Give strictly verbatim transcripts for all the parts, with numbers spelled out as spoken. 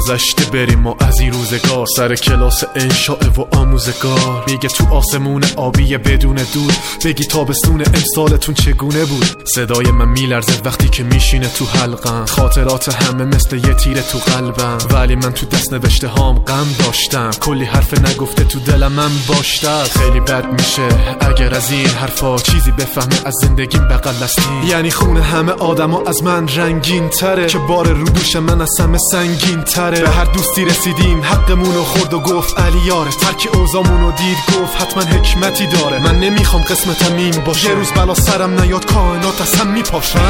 گذشته بریم و از این روزگار. سر کلاس انشاء و آموزگار میگه تو آسمون آبی بدون دود، بگی تابستون امسالتون چگونه بود. صدای من میلرزه وقتی که میشینه تو حلقم، خاطرات همه مثل یه تیره تو قلبم، ولی من تو دست نوشته هام غم داشتم. کلی حرف نگفته تو دلم من باشتم. خیلی بد میشه اگر از این حرفا چیزی بفهمه از زندگیم بغل دستین. یعنی خونه همه آدما از من رنگین تره، که بار رو دوش من از همه سنگین تره. به هر دوستی رسیدیم حقمونو خورد و گفت علی یارت، هر کی اوضاعمونو دید گفت حتما حکمتی داره. من نمیخوام قسمتم این باشه، یه روز بلا سرم نیاد کائنات از هم میپاشه.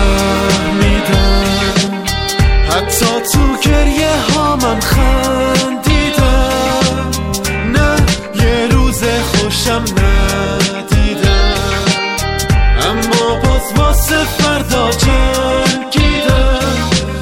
فهمیدم حتی تو گریه ها من خندیدم، نه یه روز خوشم ندیدم، اما باز واسه فردا جنگیدم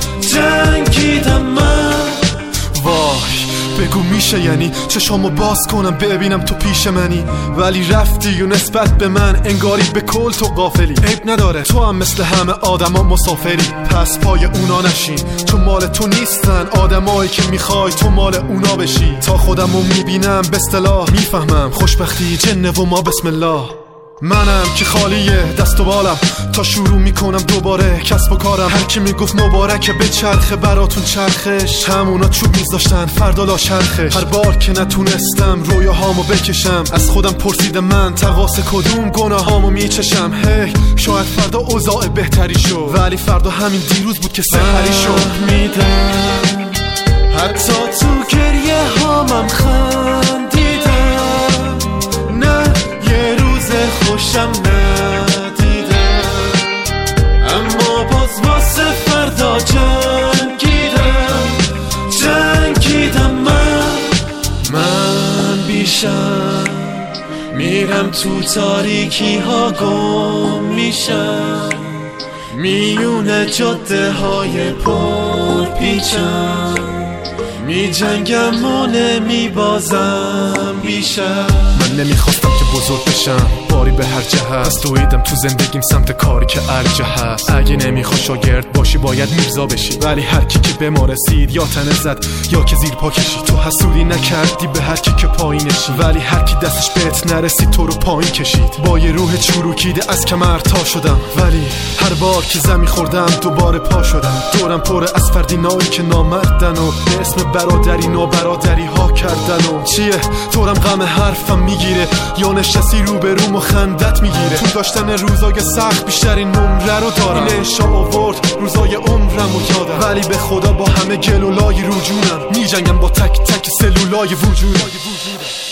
جنگیدم من. وای بگو میشه یعنی چشامو باز کنم ببینم تو پیش منی، ولی رفتی و نسبت به من انگاری به کل تو غافلی. عیب نداره تو هم مثل همه آدما مسافری، پس پای اونا نشین، تو مال تو نیستن آدمایی که میخوای تو مال اونا بشی. تا خودمو میبینم به اصطلاح میفهمم خوشبختی جنه و ما بسم الله. منم که خالیه دست و بالم، تا شروع میکنم دوباره کسب و کارم. هر کی میگفت مبارکه به چرخه براتون چرخش، همونا چوب میذاشتن فردا لا چرخش. هر بار که نتونستم رویاهامو بکشم، از خودم پرسیدم من تقاص کدوم گناهامو میچشم. هی شاید فردا اوضاع بهتری شد، ولی فردا همین دیروز بود که سحری شد. میدم حتی تو گریه هامم خندیدم، نه یه روز خوشم ندیدم، اما باز واسه فردا جنگیدم جنگیدم من. من بیشم میرم تو تاریکی ها گم میشم، میونه جاده های پر پیچم، می جنگم و نمی بازم بیشم. من نمیخواستم که بزرگ بشم باری به هر جهت، پس دویدم تو زندگیم سمت کاری که ارجه هست. اگه نمیخوای شاگرد باشی باید میرزا بشی، ولی هر کی که به ما رسید یا تنه زد یا که زیر پا کشید. تو حسودی نکردی به هر کی که پایینشی، ولی هر کی دستش بهت نرسید تو رو پایین کشید. با یه روح چروکیده از کمر تا شدم، ولی هر بار که زمین خوردم دوباره پا شدم. دورم پر از فردینایی که نامردن و به اسم برادری نابرادری ها کردن. و چیه تورم غم حرفم میگیره یا نشستی رو به روم و خندت میگیره. تو داشتن روزای سخت بیشترین نمره رو دارم، این انشاء آورد روزای عمرم و یادم، ولی به خدا با همه گلولای رو جونم میجنگم با تک تک سلولای وجودم.